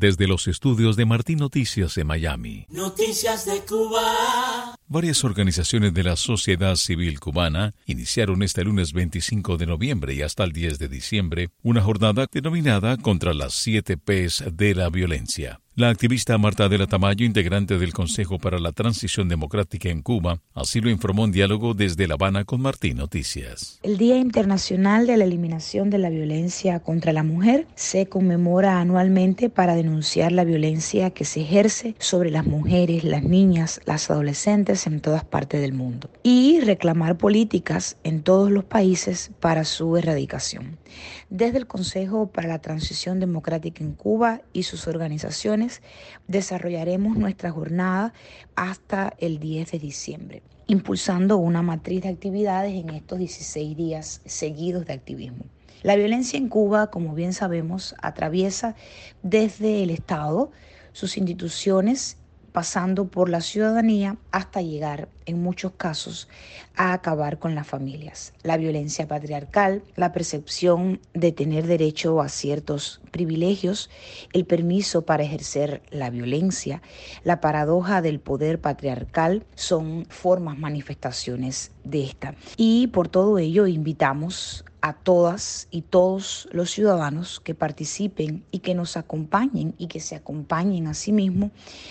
desde los estudios de Martín Noticias en Miami. Noticias de Cuba. Varias organizaciones de la sociedad civil cubana iniciaron este lunes 25 de noviembre y hasta el 10 de diciembre una jornada denominada Contra las 7 P's de la violencia. La activista Marta Adela Tamayo, integrante del Consejo para la Transición Democrática en Cuba, así lo informó en diálogo desde La Habana con Martín Noticias. El Día Internacional de la Eliminación de la Violencia contra la Mujer se conmemora anualmente para denunciar la violencia que se ejerce sobre las mujeres, las niñas, las adolescentes en todas partes del mundo y reclamar políticas en todos los países para su erradicación. Desde el Consejo para la Transición Democrática en Cuba y sus organizaciones desarrollaremos nuestra jornada hasta el 10 de diciembre, impulsando una matriz de actividades en estos 16 días seguidos de activismo. La violencia en Cuba, como bien sabemos, atraviesa desde el Estado, sus instituciones, pasando por la ciudadanía hasta llegar, en muchos casos, a acabar con las familias. La violencia patriarcal, la percepción de tener derecho a ciertos privilegios, el permiso para ejercer la violencia, la paradoja del poder patriarcal son formas, manifestaciones de esta. Y por todo ello invitamos a todas y todos los ciudadanos que participen y que nos acompañen y que se acompañen a sí mismos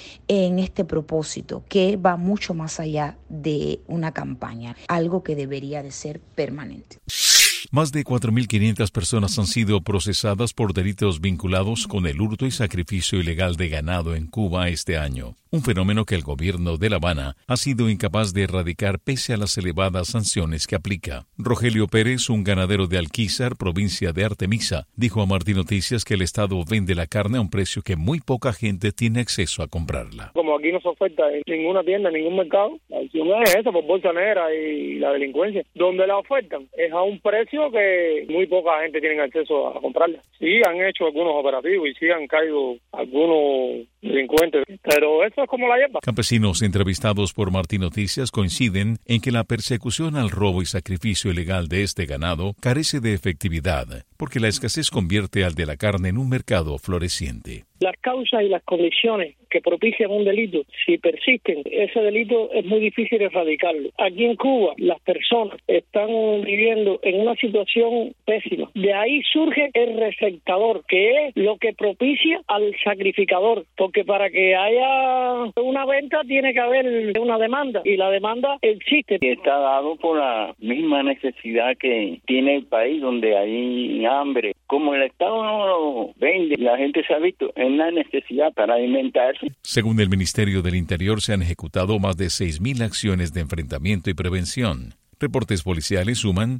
en este propósito que va mucho más allá de una campaña, algo que debería de ser permanente. Más de 4.500 personas han sido procesadas por delitos vinculados con el hurto y sacrificio ilegal de ganado en Cuba este año, un fenómeno que el gobierno de La Habana ha sido incapaz de erradicar pese a las elevadas sanciones que aplica. Rogelio Pérez, un ganadero de Alquizar, provincia de Artemisa, dijo a Martín Noticias que el Estado vende la carne a un precio que muy poca gente tiene acceso a comprarla. Como aquí no se oferta en ninguna tienda, en ningún mercado, la opción es esa, por bolsa negra y la delincuencia. Donde la ofertan es a un precio que muy poca gente tiene acceso a comprarla. Sí, han hecho algunos operativos y sí han caído algunos delincuentes, pero eso es como la hierba. Campesinos entrevistados por Martín Noticias coinciden en que la persecución al robo y sacrificio ilegal de este ganado carece de efectividad, porque la escasez convierte al de la carne en un mercado floreciente. Las causas y las condiciones que propician un delito, si persisten, ese delito es muy difícil erradicarlo. Aquí en Cuba, las personas están viviendo en una situación pésima. De ahí surge el receptador, que es lo que propicia al sacrificador, porque para que haya una venta tiene que haber una demanda, y la demanda existe. Está dado por la misma necesidad que tiene el país, donde hay hambre. Como el Estado no lo vende, la gente se ha visto en la necesidad para alimentarse. Según el Ministerio del Interior, se han ejecutado más de 6.000 acciones de enfrentamiento y prevención. Reportes policiales suman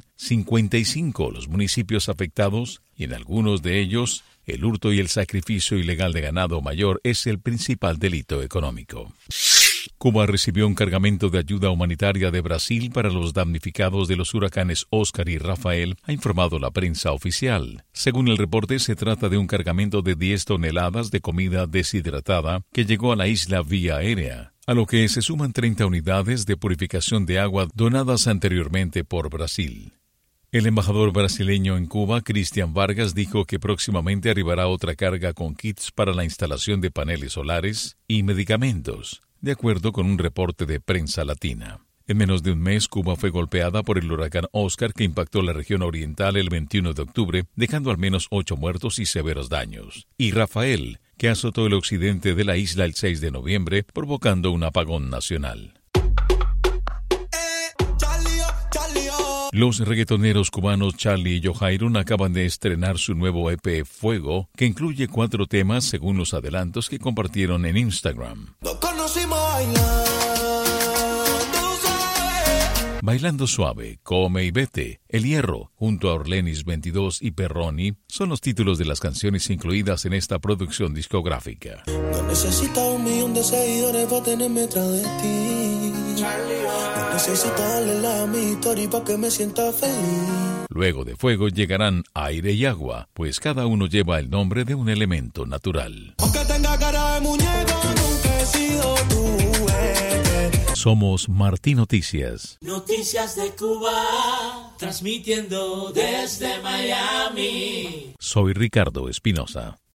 55 los municipios afectados y en algunos de ellos el hurto y el sacrificio ilegal de ganado mayor es el principal delito económico. Cuba recibió un cargamento de ayuda humanitaria de Brasil para los damnificados de los huracanes Óscar y Rafael, ha informado la prensa oficial. Según el reporte, se trata de un cargamento de 10 toneladas de comida deshidratada que llegó a la isla vía aérea, a lo que se suman 30 unidades de purificación de agua donadas anteriormente por Brasil. El embajador brasileño en Cuba, Cristian Vargas, dijo que próximamente arribará otra carga con kits para la instalación de paneles solares y medicamentos, de acuerdo con un reporte de Prensa Latina. En menos de un mes, Cuba fue golpeada por el huracán Óscar que impactó la región oriental el 21 de octubre, dejando al menos 8 muertos y severos daños. Y Rafael, que azotó el occidente de la isla el 6 de noviembre, provocando un apagón nacional. Los reggaetoneros cubanos Charlie y Johairun acaban de estrenar su nuevo EP Fuego, que incluye 4 temas según los adelantos que compartieron en Instagram. Bailando Suave, Come y Vete, El Hierro, junto a Orlenis 22 y Perroni, son los títulos de las canciones incluidas en esta producción discográfica. No necesitas 1 millón de seguidores para tenerme detrás de ti. No necesito darle la mi historia para que me sienta feliz. Luego de Fuego llegarán Aire y Agua, pues cada uno lleva el nombre de un elemento natural. Aunque tenga cara de muñeca, nunca he sido tú. Somos Martín Noticias. Noticias de Cuba, transmitiendo desde Miami. Soy Ricardo Espinosa.